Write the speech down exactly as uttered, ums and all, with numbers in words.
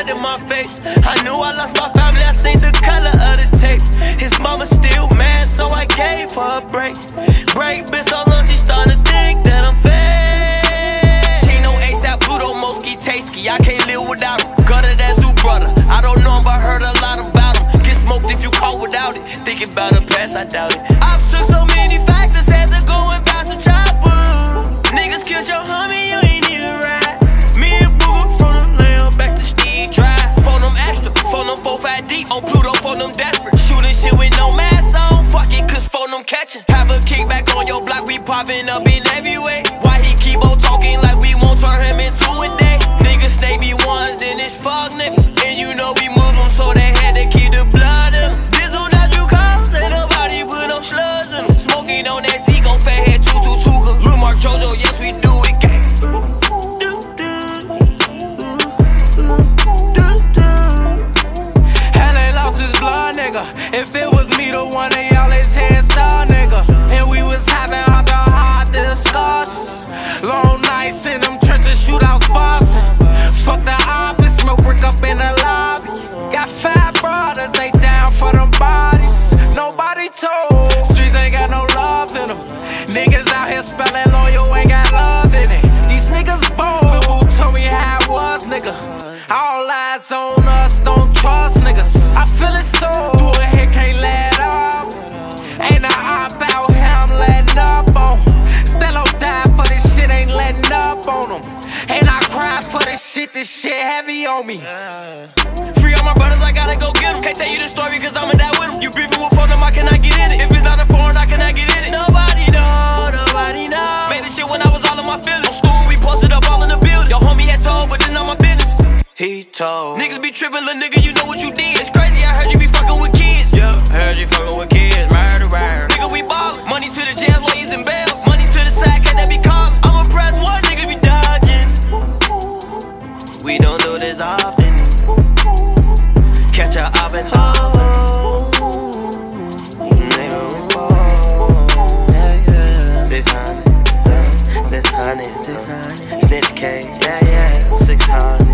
right in my face. I knew I lost my family, I seen the color of the tape. His mama still mad, so I gave her a break. Break been so long, she started to think that I'm fake. Chino, ASAP, Pluto, Moski, Tasky, I can't live without him. Gutter that zoo brother, I don't know him, but heard a lot about him. Get smoked if you caught without it. Thinking about the past, I doubt it. I've took so many factors, had to go and buy some chopper. Niggas killed your homie, you ain't even right. Me and Booger from the lamb back to Steve Drive. Phone them extra, phone them four five deep on Pluto, phone them desperate. Shooting shit with no mask on, fuck it, cause phone them catching. Have a kickback on your block, we popping up in every way. Why he keep on talking like we won't turn him into a day? Niggas stay me ones, then it's fuck niggas. And you know we Muslim, so they had to keep the blood in them. This on that you calls, ain't nobody put no slugs in them. Smoking on that Z, gon' fat head two two two. Cause Lil Mark Jojo, yes we do it, gang. Hell ain't lost his blood, nigga. If it was me, the one of y'all his head star, nigga. And we was having heart to heart discussions. Long nights in them trenches, shootouts bustin'. Fuck the office, smoke brick up in the lobby. Got five brothers, they down for them bodies. Nobody told, streets ain't got no love in them. Niggas out here spelling loyal, ain't got love in it. These niggas bold, who told me how it was, nigga. All eyes on us, don't trust niggas. I feel it so, do it here, can't let up. Ain't no op out here, I'm letting up on. Stello died for this shit, ain't letting up on them. And I cry for this shit, this shit heavy on me. Free all my brothers, I gotta go get them. Can't tell you the story cause I'ma die with them. You beefing with phone, I cannot get in it. If it's not a foreign, I cannot get in it. Nobody know, nobody know. Made this shit when I was all in my feelings. On school, we posted up all in the building. Your homie had told, but it's not my business. He told. Niggas be tripping, little nigga, you know what you did. It's crazy, I heard you be fucking with kids. Yeah, heard you fucking with kids, murder, murder. Nigga, we ballin'. Money to the jail, lawyers and bails. Money to the side, cat that be callin'. I'm a press one, nigga be dodging. We don't do this often. Catch a up and over. Nigga, we ball. Yeah, yeah. Six hundred, six hundred, six hundred. Snitch case, yeah, yeah. Six hundred.